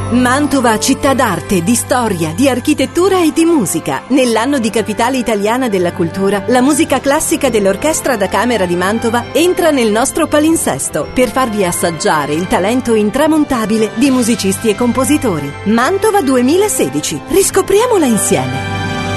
Mantova, città d'arte, di storia, di architettura e di musica. Nell'anno di capitale italiana della cultura, la musica classica dell'Orchestra da Camera di Mantova entra nel nostro palinsesto per farvi assaggiare il talento intramontabile di musicisti e compositori. Mantova 2016. Riscopriamola insieme.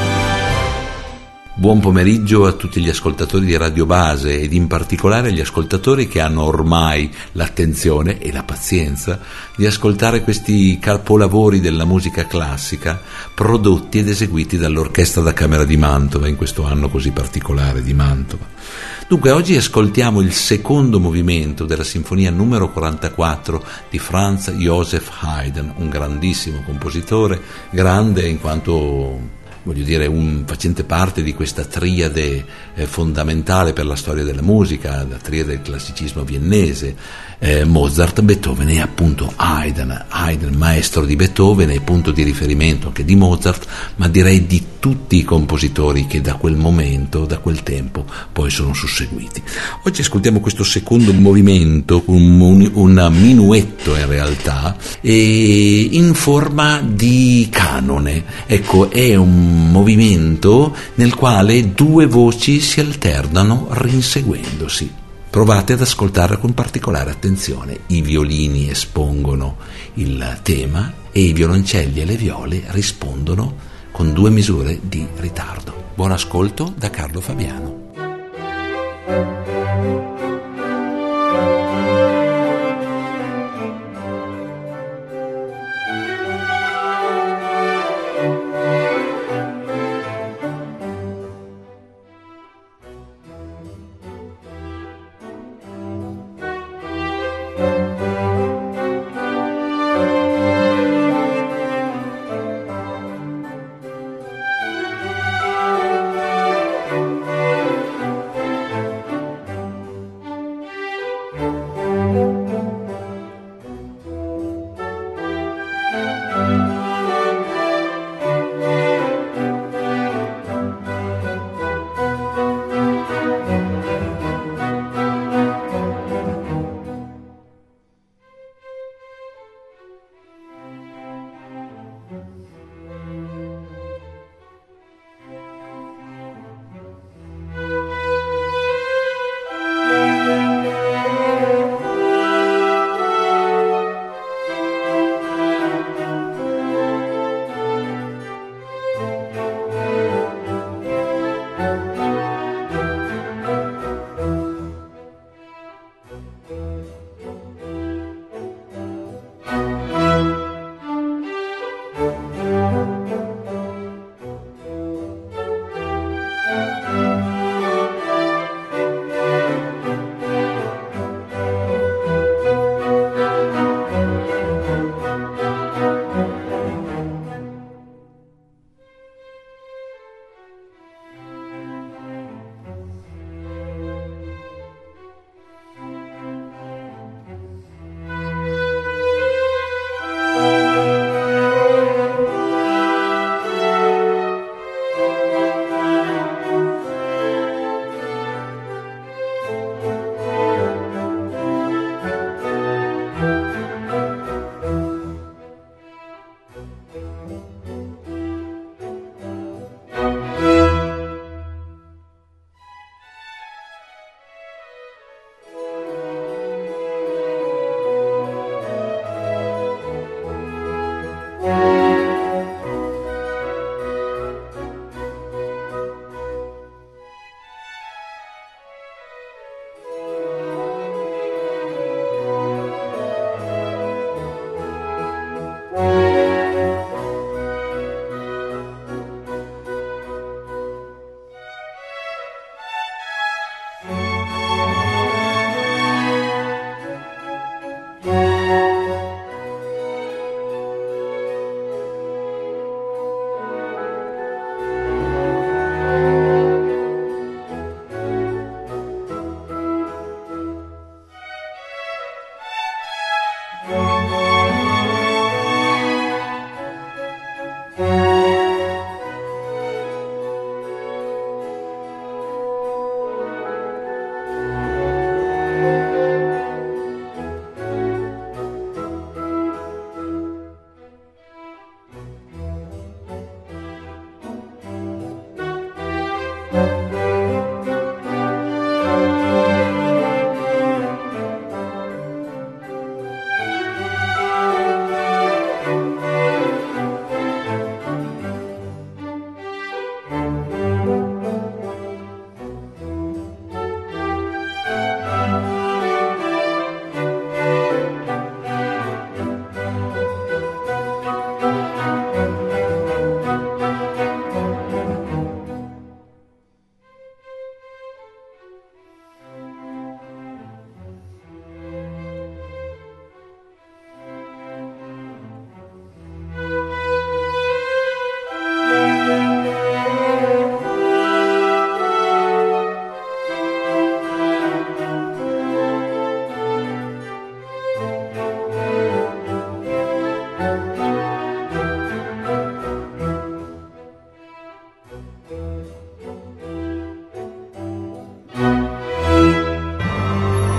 Buon pomeriggio a tutti gli ascoltatori di Radio Base ed in particolare agli ascoltatori che hanno ormai l'attenzione e la pazienza di ascoltare questi capolavori della musica classica prodotti ed eseguiti dall'Orchestra da Camera di Mantova in questo anno così particolare di Mantova. Dunque oggi ascoltiamo il secondo movimento della sinfonia numero 44 di Franz Joseph Haydn, un grandissimo compositore, grande in quanto facente parte di questa triade fondamentale per la storia della musica, la triade del classicismo viennese, Mozart, Beethoven e appunto Haydn, maestro di Beethoven e punto di riferimento anche di Mozart, ma direi di tutti i compositori che da quel momento, da quel tempo, poi sono susseguiti. Oggi ascoltiamo questo secondo movimento, un minuetto in realtà, in forma di canone. Ecco, è un movimento nel quale due voci si alternano rinseguendosi. Provate ad ascoltarla con particolare attenzione. I violini espongono il tema e i violoncelli e le viole rispondono con 2 misure di ritardo. Buon ascolto da Carlo Fabiano.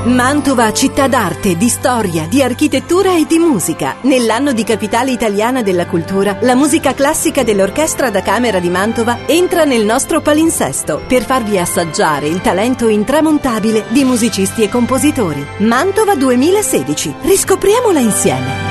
Mantova, città d'arte, di storia, di architettura e di musica. Nell'anno di capitale italiana della cultura, la musica classica dell'Orchestra da Camera di Mantova entra nel nostro palinsesto per farvi assaggiare il talento intramontabile di musicisti e compositori. Mantova 2016. Riscopriamola insieme.